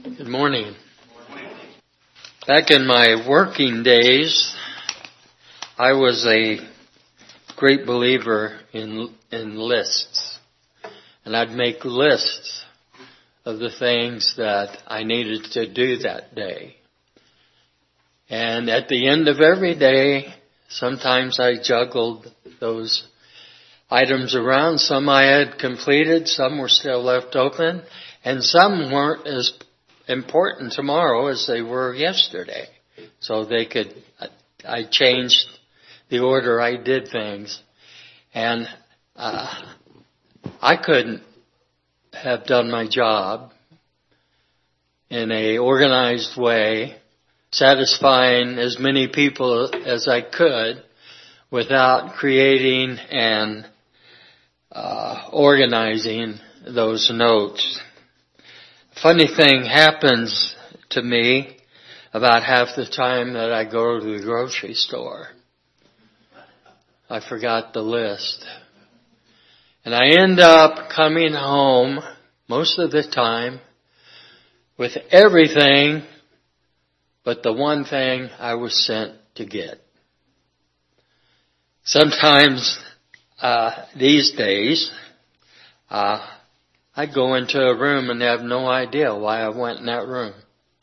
Good morning. Back in my working days, I was a great believer in lists. And I'd make lists of the things that I needed to do that day. And at the end of every day, sometimes I juggled those items around. Some I had completed, some were still left open, and some weren't as important tomorrow as they were yesterday. So I changed the order I did things. And I couldn't have done my job in a organized way, satisfying as many people as I could without creating and organizing those notes. Funny thing happens to me about half the time that I go to the grocery store. I forgot the list. And I end up coming home most of the time with everything but the one thing I was sent to get. Sometimes these days, I go into a room and have no idea why I went in that room.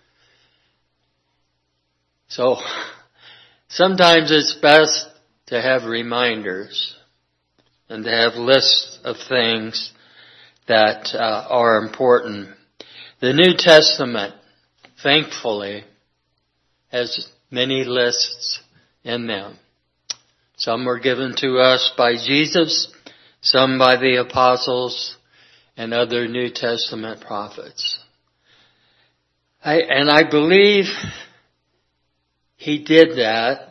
So sometimes it's best to have reminders and to have lists of things that are important. The New Testament, thankfully, has many lists in them. Some were given to us by Jesus, some by the apostles, and other New Testament prophets. I believe he did that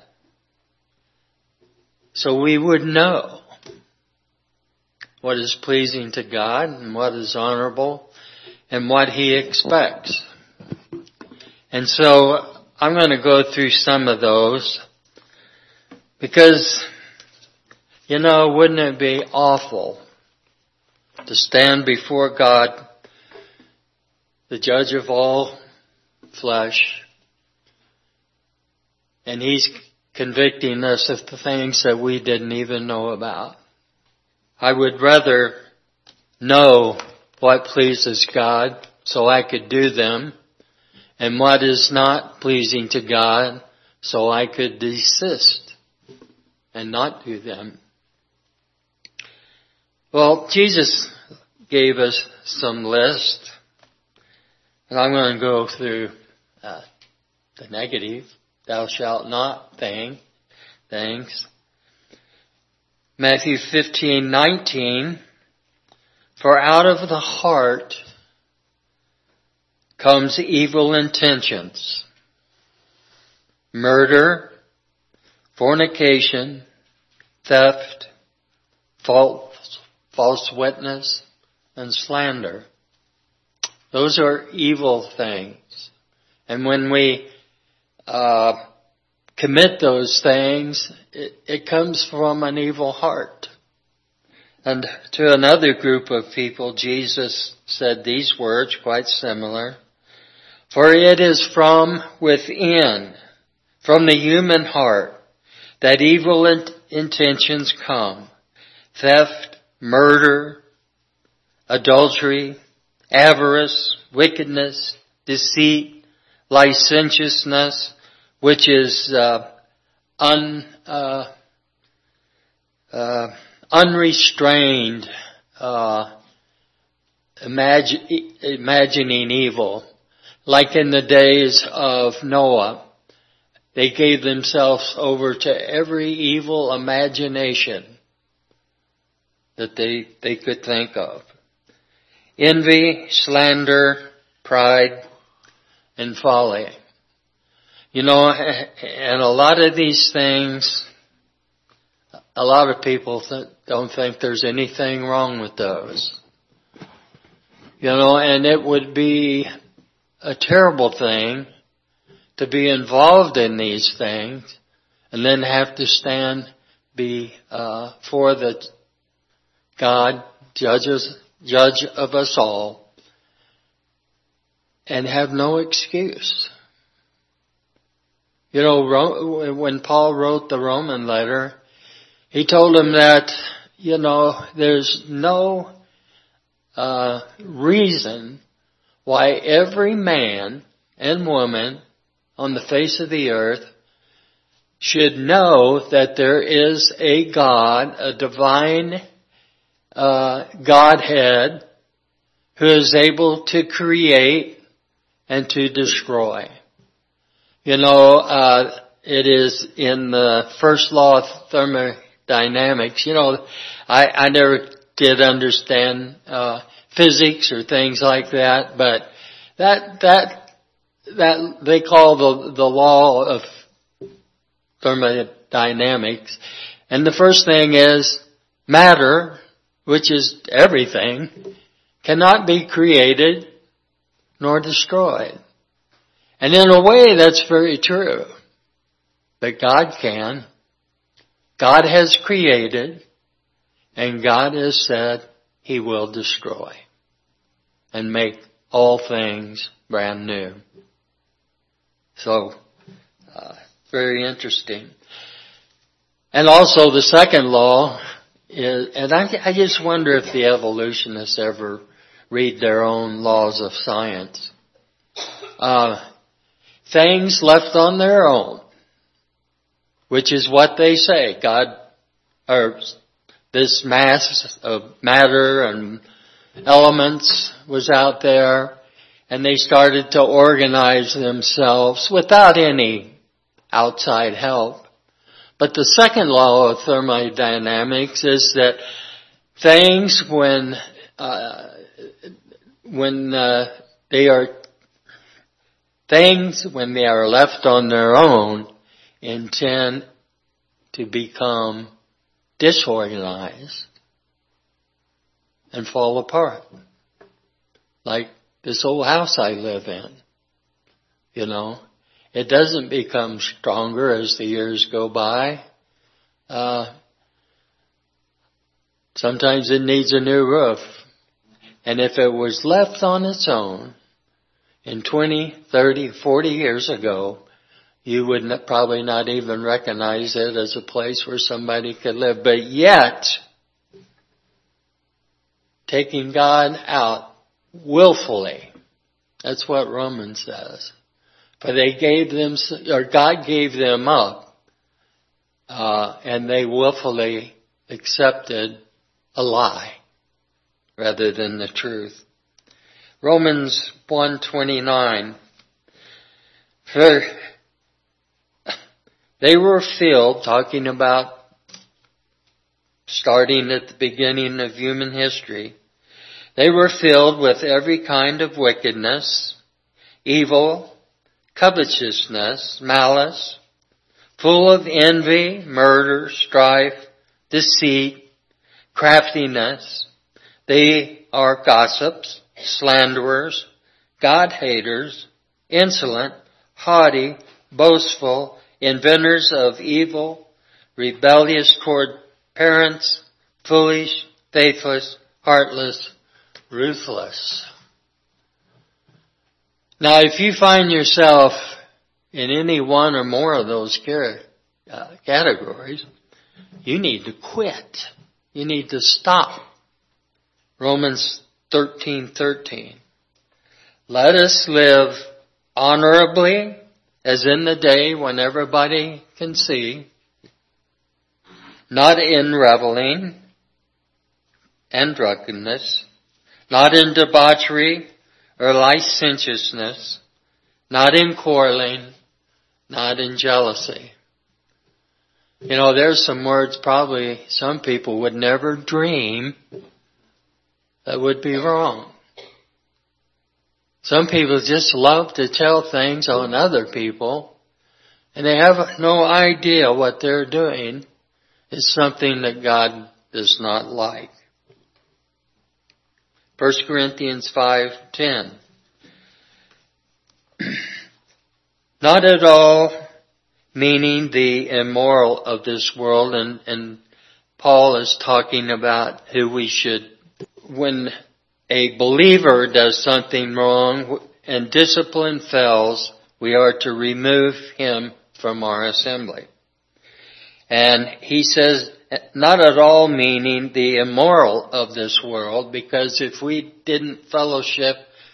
so we would know what is pleasing to God and what is honorable and what he expects. And so I'm going to go through some of those because, wouldn't it be awful to stand before God, the judge of all flesh, and he's convicting us of the things that we didn't even know about. I would rather know what pleases God so I could do them, and what is not pleasing to God so I could desist and not do them. Well, Jesus gave us some lists, and I'm going to go through the negative, thou shalt not things. Matthew 15:19, for out of the heart comes evil intentions, murder, fornication, theft, false witness, and slander. Those are evil things. And when we commit those things, it comes from an evil heart. And to another group of people, Jesus said these words, quite similar. For it is from within, from the human heart, that evil intentions come. Theft, murder, adultery, avarice, wickedness, deceit, licentiousness, which is unrestrained imagining evil. Like in the days of Noah, they gave themselves over to every evil imagination that they could think of. Envy, slander, pride, and folly. And a lot of these things, a lot of people don't think there's anything wrong with those. And it would be a terrible thing to be involved in these things and then have to stand before the God, judge of us all, and have no excuse. You know, when Paul wrote the Roman letter, he told them that, you know, there's no reason why every man and woman on the face of the earth should know that there is a God, a divine Godhead, who is able to create and to destroy. You know, it is in the first law of thermodynamics. You know, I never did understand physics or things like that, but that they call the law of thermodynamics. And the first thing is matter, which is everything, cannot be created nor destroyed. And in a way, that's very true. But God can. God has created, and God has said He will destroy and make all things brand new. So, very interesting. And also the second law is, and I just wonder if the evolutionists ever read their own laws of science. Things left on their own, which is what they say. God, or this mass of matter and elements was out there, and they started to organize themselves without any outside help. But the second law of thermodynamics is that things, when they are left on their own, intend to become disorganized and fall apart. Like this old house I live in. You know, it doesn't become stronger as the years go by. Sometimes it needs a new roof. And if it was left on its own in 20, 30, 40 years ago, you would probably not even recognize it as a place where somebody could live. But yet, taking God out willfully, that's what Romans says. For God gave them up, and they willfully accepted a lie rather than the truth. Romans 1:29. For they were filled, talking about starting at the beginning of human history, they were filled with every kind of wickedness, evil, covetousness, malice, full of envy, murder, strife, deceit, craftiness. They are gossips, slanderers, God-haters, insolent, haughty, boastful, inventors of evil, rebellious toward parents, foolish, faithless, heartless, ruthless. Now, if you find yourself in any one or more of those categories, you need to quit. You need to stop. Romans 13:13. Let us live honorably, as in the day when everybody can see, not in reveling and drunkenness, not in debauchery or licentiousness, not in quarreling, not in jealousy. You know, there's some words probably some people would never dream that would be wrong. Some people just love to tell things on other people, and they have no idea what they're doing is something that God does not like. 1 Corinthians 5:10. Not at all meaning the immoral of this world, and Paul is talking about who we should, when a believer does something wrong, and discipline fails, we are to remove him from our assembly. And he says, not at all meaning the immoral of this world, because if we didn't fellowship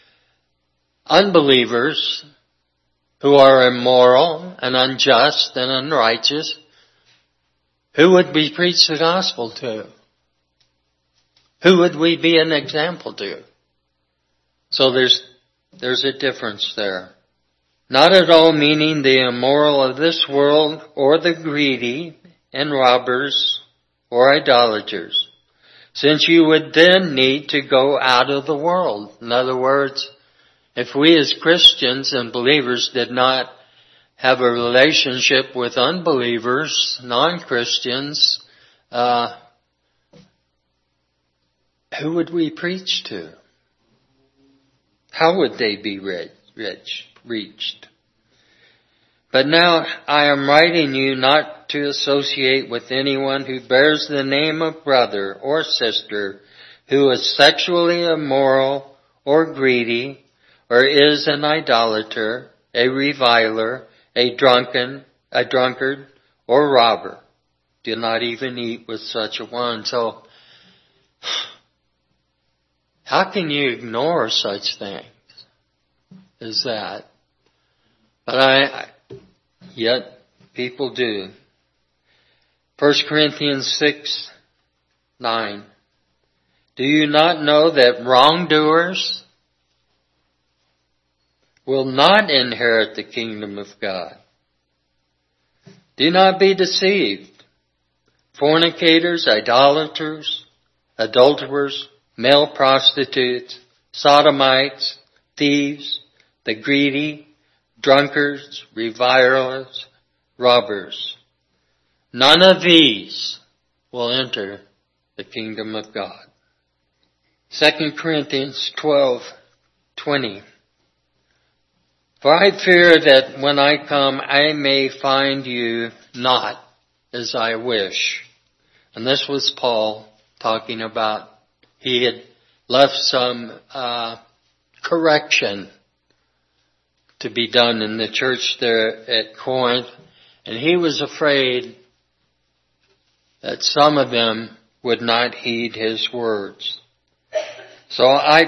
unbelievers who are immoral and unjust and unrighteous, who would we preach the gospel to? Who would we be an example to? So there's a difference there. Not at all meaning the immoral of this world, or the greedy and robbers or idolaters, since you would then need to go out of the world. In other words, if we as Christians and believers did not have a relationship with unbelievers, non-Christians, who would we preach to? How would they be reached? But now I am writing you not to associate with anyone who bears the name of brother or sister, who is sexually immoral or greedy, or is an idolater, a reviler, a drunkard, or robber. Do not even eat with such a one. So, how can you ignore such things as that? But yet people do. 1 Corinthians 6:9. Do you not know that wrongdoers will not inherit the kingdom of God? Do not be deceived. Fornicators, idolaters, adulterers, male prostitutes, sodomites, thieves, the greedy, drunkards, revilers, robbers. None of these will enter the kingdom of God. 2 Corinthians 12:20. For I fear that when I come, I may find you not as I wish. And this was Paul talking about. He had left some correction to be done in the church there at Corinth. And he was afraid that some of them would not heed his words. So I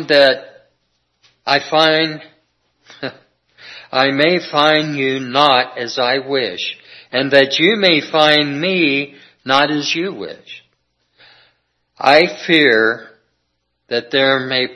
may find you not as I wish, and that you may find me not as you wish. I fear that there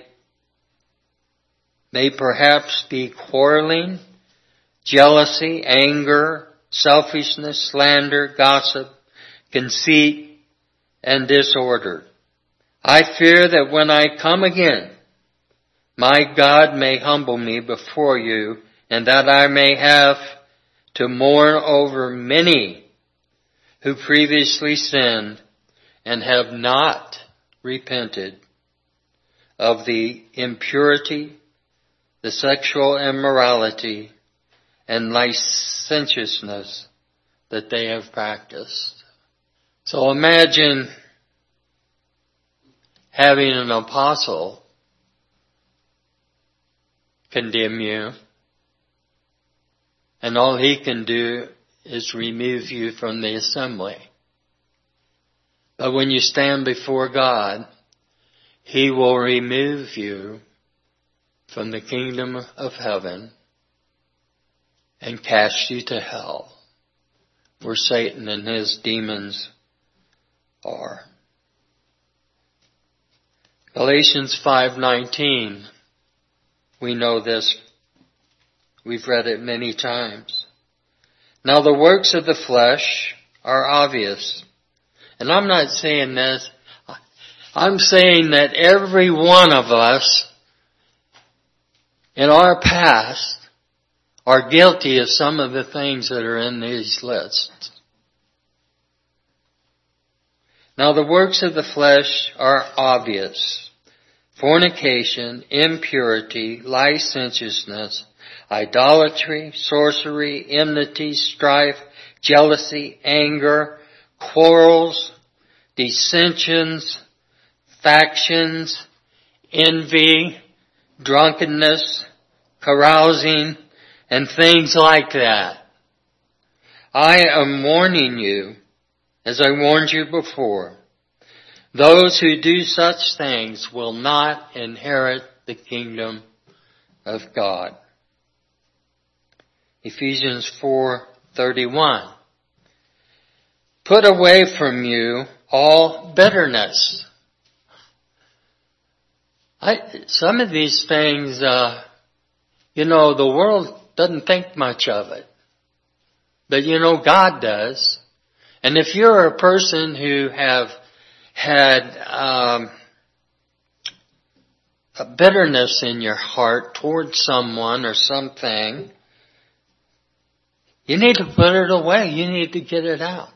may perhaps be quarreling, jealousy, anger, selfishness, slander, gossip, conceit, and disorder. I fear that when I come again, my God may humble me before you, and that I may have to mourn over many who previously sinned and have not repented of the impurity, the sexual immorality, and licentiousness that they have practiced. So imagine having an apostle condemn you, and all he can do is remove you from the assembly. But when you stand before God, he will remove you from the kingdom of heaven and cast you to hell, where Satan and his demons are. Galatians 5:19. We know this. We've read it many times. Now the works of the flesh are obvious. And I'm not saying this. I'm saying that every one of us in our past are guilty of some of the things that are in these lists. Now the works of the flesh are obvious: fornication, impurity, licentiousness, idolatry, sorcery, enmity, strife, jealousy, anger, quarrels, dissensions, factions, envy, drunkenness, carousing, and things like that. I am warning you, as I warned you before, those who do such things will not inherit the kingdom of God. Ephesians 4:31. Put away from you all bitterness. Some of these things, the world doesn't think much of it. But God does. And if you're a person who have had a bitterness in your heart towards someone or something, you need to put it away. You need to get it out.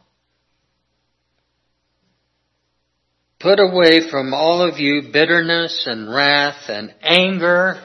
Put away from all of you bitterness and wrath and anger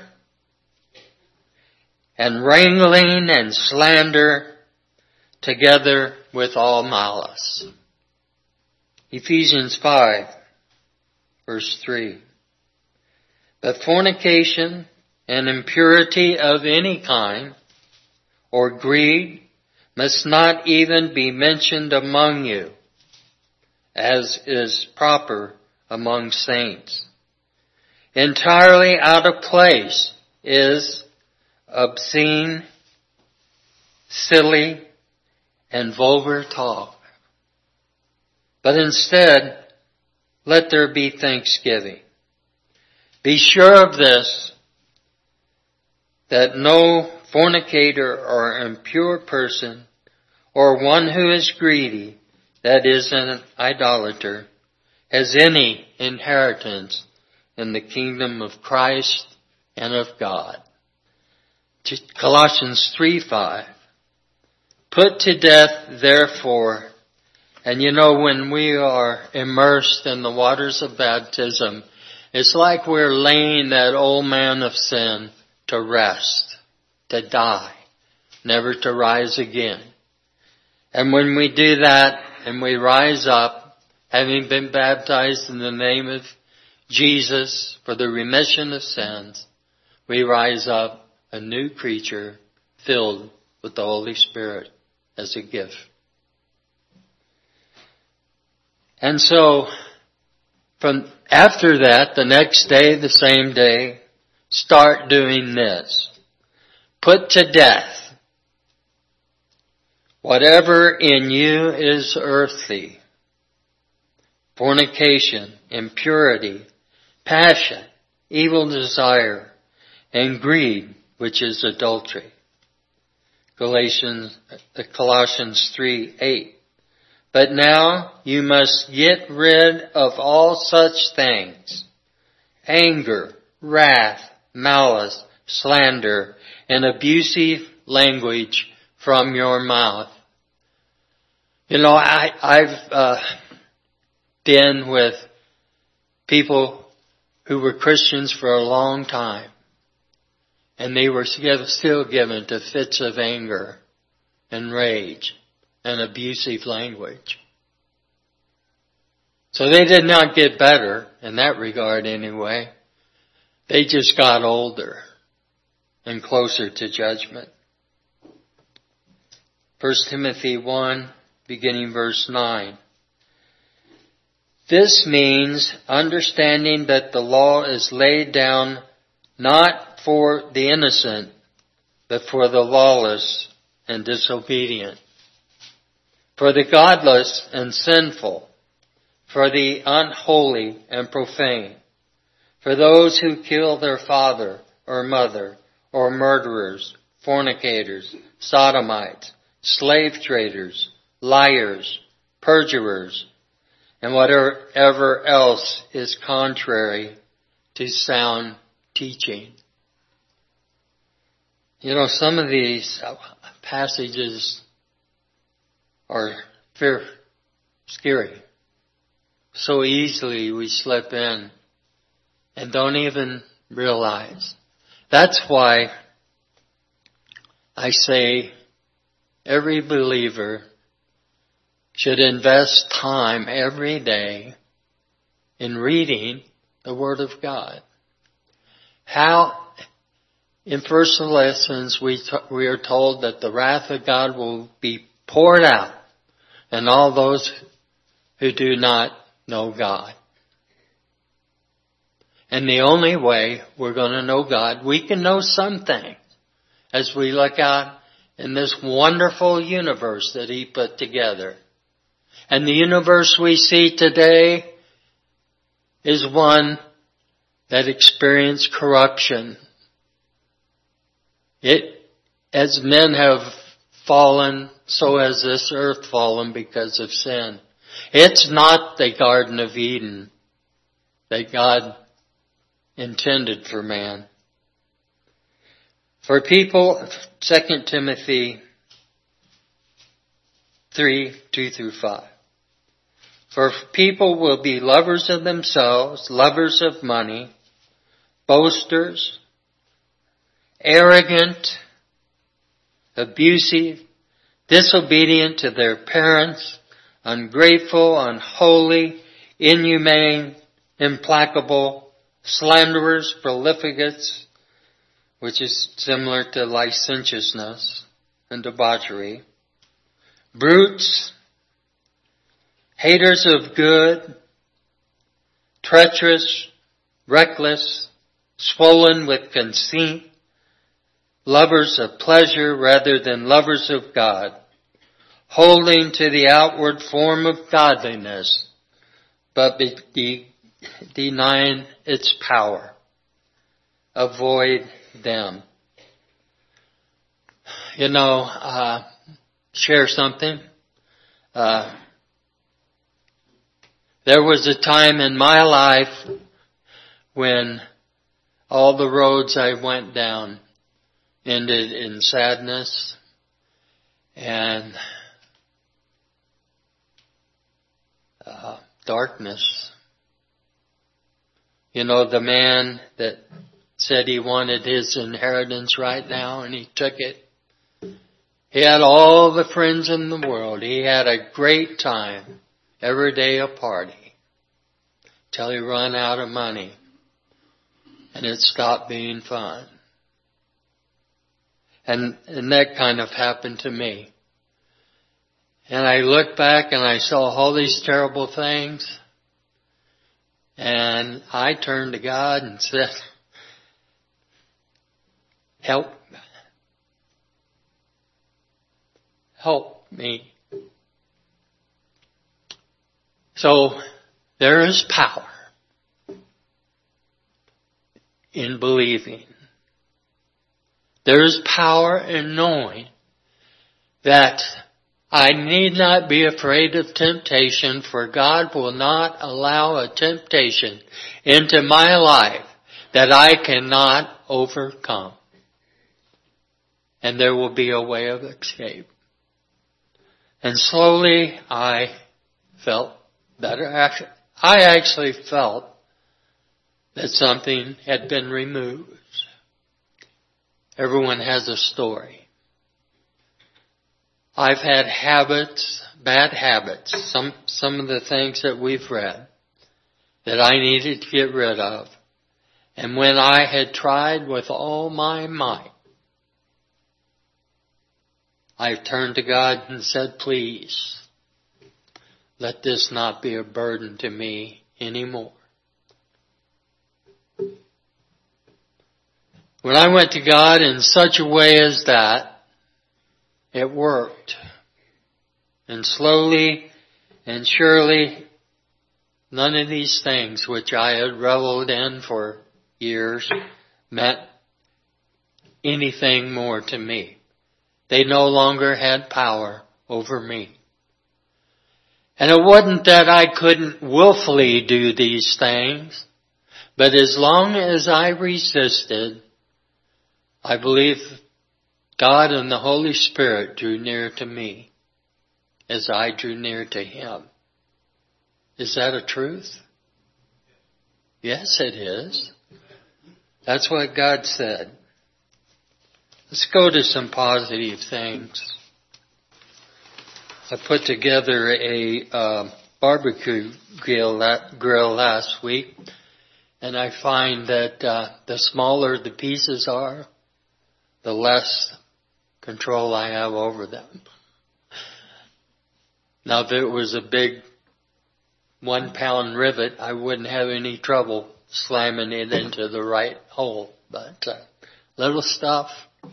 and wrangling and slander, together with all malice. Ephesians 5, verse 3. But fornication and impurity of any kind, or greed, must not even be mentioned among you, as is proper among saints. Entirely out of place is obscene, silly, and vulgar talk. But instead, let there be thanksgiving. Be sure of this, that no fornicator or impure person, or one who is greedy, that is an idolater, has any inheritance in the kingdom of Christ and of God. Colossians 3:5. Put to death, therefore, and when we are immersed in the waters of baptism, it's like we're laying that old man of sin to rest, to die, never to rise again. And when we do that and we rise up, having been baptized in the name of Jesus for the remission of sins, we rise up a new creature filled with the Holy Spirit as a gift. And so, from after that, the next day, the same day, start doing this. Put to death whatever in you is earthly: fornication, impurity, passion, evil desire, and greed, which is adultery. Colossians 3:8. But now you must get rid of all such things: anger, wrath, malice, slander, and abusive language from your mouth. I've been with people who were Christians for a long time, and they were still given to fits of anger and rage and abusive language. So they did not get better in that regard anyway. They just got older and closer to judgment. 1 Timothy 1, beginning verse 9. This means understanding that the law is laid down not for the innocent, but for the lawless and disobedient, for the godless and sinful, for the unholy and profane, for those who kill their father or mother, or murderers, fornicators, sodomites, slave traders, liars, perjurers, and whatever else is contrary to sound teaching. Some of these passages are scary. So easily we slip in and don't even realize. That's why I say every believer should invest time every day in reading the Word of God. in first lessons, we are told that the wrath of God will be poured out on all those who do not know God. And the only way we're going to know God, we can know something as we look out in this wonderful universe that He put together. And the universe we see today is one that experienced corruption. As men have fallen, so has this earth fallen because of sin. It's not the Garden of Eden that God intended for man. For people, 2 Timothy 3, 2 through 5. For people will be lovers of themselves, lovers of money, boasters, arrogant, abusive, disobedient to their parents, ungrateful, unholy, inhumane, implacable, slanderers, profligates, which is similar to licentiousness and debauchery, brutes, haters of good, treacherous, reckless, swollen with conceit, lovers of pleasure rather than lovers of God, holding to the outward form of godliness, but denying its power. Avoid them. Share something. There was a time in my life when all the roads I went down ended in sadness and darkness. The man that said he wanted his inheritance right now and he took it. He had all the friends in the world. He had a great time. Every day a party. Till he ran out of money. And it stopped being fun. And that kind of happened to me. And I looked back and I saw all these terrible things. And I turned to God and said, help me. So there is power in believing. There is power in knowing that I need not be afraid of temptation, for God will not allow a temptation into my life that I cannot overcome. And there will be a way of escape. And slowly I felt better. I actually felt that something had been removed. Everyone has a story. I've had habits, bad habits, some of the things that we've read that I needed to get rid of. And when I had tried with all my might, I turned to God and said, please, let this not be a burden to me anymore. When I went to God in such a way as that, it worked. And slowly and surely, none of these things which I had reveled in for years meant anything more to me. They no longer had power over me. And it wasn't that I couldn't willfully do these things, but as long as I resisted, I believe God and the Holy Spirit drew near to me as I drew near to Him. Is that a truth? Yes, it is. That's what God said. Let's go to some positive things. I put together a barbecue grill last week, and I find that the smaller the pieces are, the less control I have over them. Now, if it was a big 1-pound rivet, I wouldn't have any trouble slamming it into the right hole. But little stuff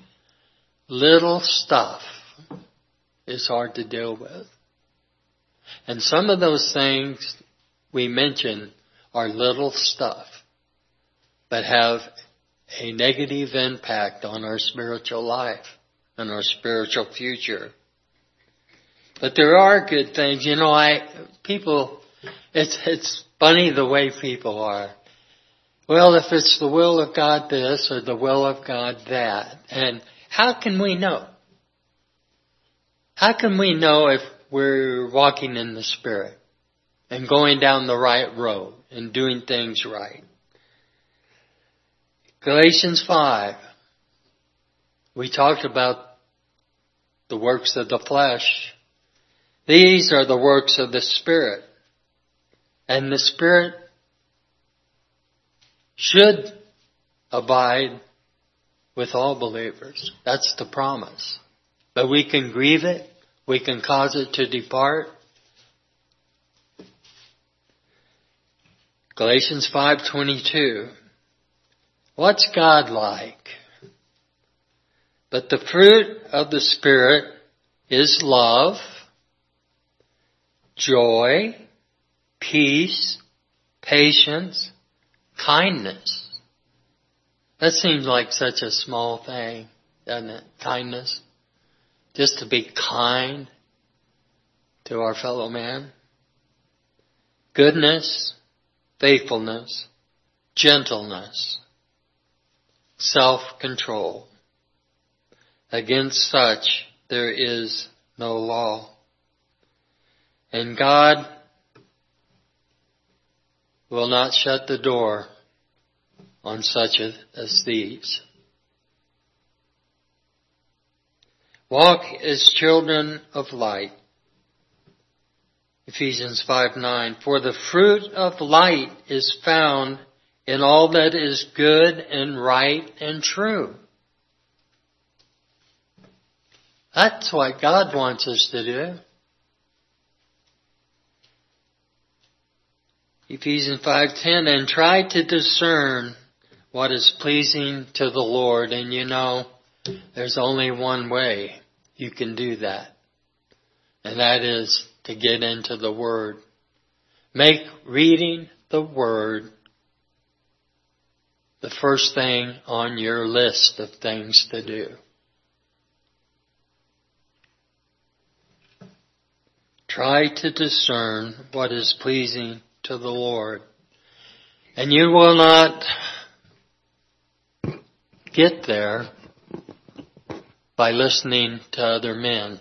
is hard to deal with. And some of those things we mention are little stuff, but have a negative impact on our spiritual life and our spiritual future. But there are good things. You know, it's funny the way people are. Well, if it's the will of God this or the will of God that. And how can we know? How can we know if we're walking in the Spirit and going down the right road and doing things right? Galatians 5. We talked about the works of the flesh. These are the works of the Spirit. And the Spirit should abide with all believers. That's the promise. But we can grieve it. We can cause it to depart. Galatians 5:22. What's God like? But the fruit of the Spirit is love, joy, peace, patience, kindness. That seems like such a small thing, doesn't it? Kindness. Just to be kind to our fellow man. Goodness, faithfulness, gentleness, self-control. Against such there is no law. And God will not shut the door on such as these. Walk as children of light. Ephesians 5:9. For the fruit of light is found in all that is good and right and true. That's what God wants us to do. Ephesians 5:10, and try to discern what is pleasing to the Lord. And you know, there's only one way you can do that. And that is to get into the Word. Make reading the Word the first thing on your list of things to do. Try to discern what is pleasing to the Lord. And you will not get there by listening to other men.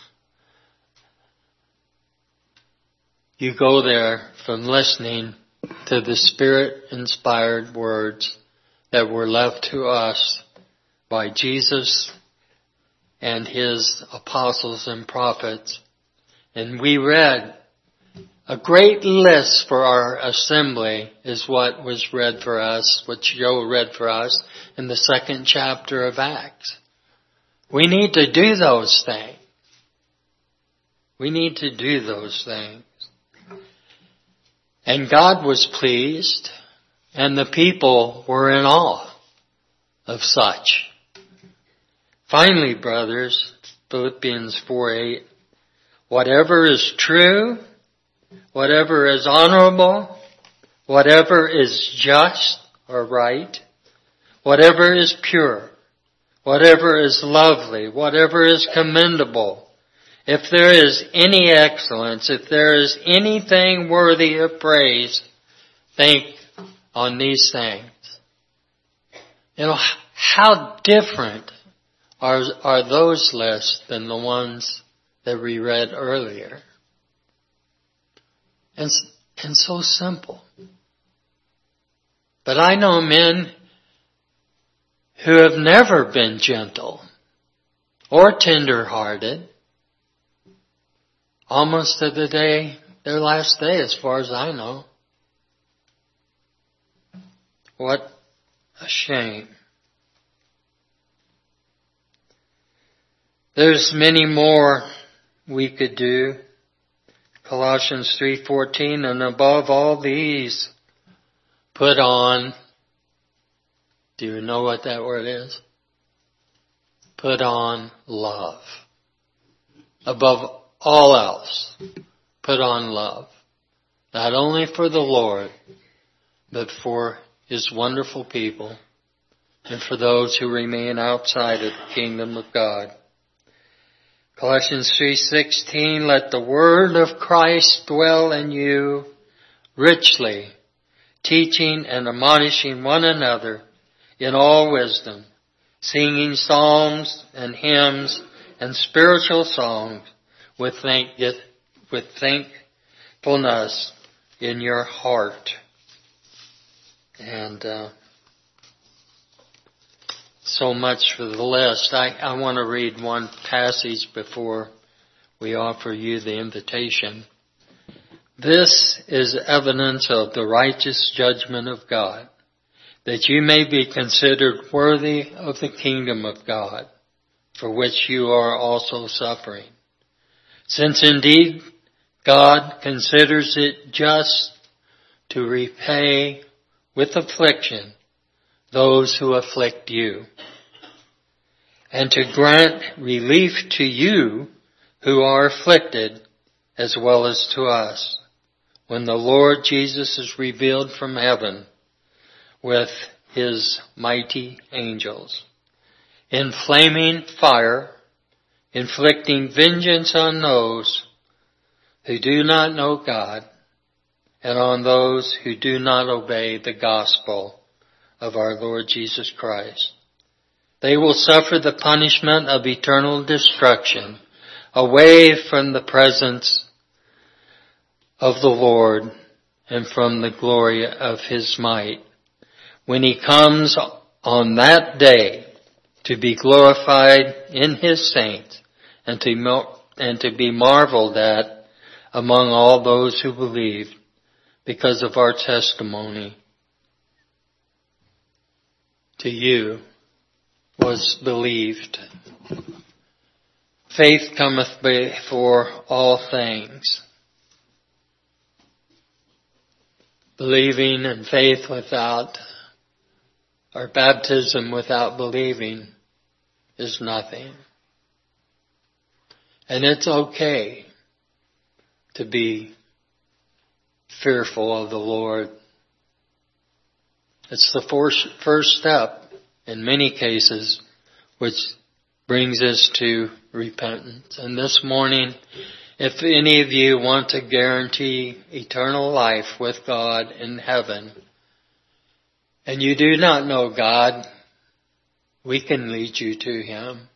You go there from listening to the Spirit-inspired words that were left to us by Jesus and His apostles and prophets. And we read a great list for our assembly is what was read for us, what Joe read for us in the 2nd chapter of Acts. We need to do those things. We need to do those things. And God was pleased, and the people were in awe of such. Finally, brothers, Philippians 4:8, whatever is true, whatever is honorable, whatever is just or right, whatever is pure, whatever is lovely, whatever is commendable, if there is any excellence, if there is anything worthy of praise, think on these things. You know, how different are those lists than the ones that we read earlier? And so simple. But I know men who have never been gentle or tender-hearted almost to the day, their last day as far as I know. What a shame. There's many more we could do. Colossians 3:14, and above all these, put on. Do you know what that word is? Put on love. Above all else, put on love. Not only for the Lord, but for His wonderful people and for those who remain outside of the kingdom of God. Colossians 3:16, let the word of Christ dwell in you richly, teaching and admonishing one another in all wisdom, singing psalms and hymns and spiritual songs with thankfulness in your heart. And so much for the list. I want to read one passage before we offer you the invitation. This is evidence of the righteous judgment of God, that you may be considered worthy of the kingdom of God, for which you are also suffering. Since indeed God considers it just to repay with affliction those who afflict you, and to grant relief to you who are afflicted, as well as to us, when the Lord Jesus is revealed from heaven with His mighty angels, in flaming fire, inflicting vengeance on those who do not know God, and on those who do not obey the gospel of our Lord Jesus Christ. They will suffer the punishment of eternal destruction away from the presence of the Lord and from the glory of His might, when He comes on that day to be glorified in His saints and to be marveled at among all those who believe, because of our testimony to you was believed. Faith cometh before all things. Believing and faith without, or baptism without believing, is nothing. And it's okay to be fearful of the Lord. It's the first step in many cases, which brings us to repentance. And this morning, if any of you want to guarantee eternal life with God in heaven, and you do not know God, we can lead you to Him.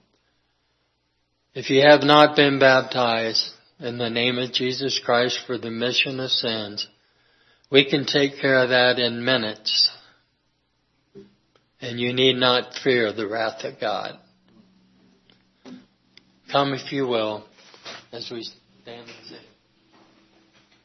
If you have not been baptized in the name of Jesus Christ for the remission of sins, we can take care of that in minutes. And you need not fear the wrath of God. Come if you will, as we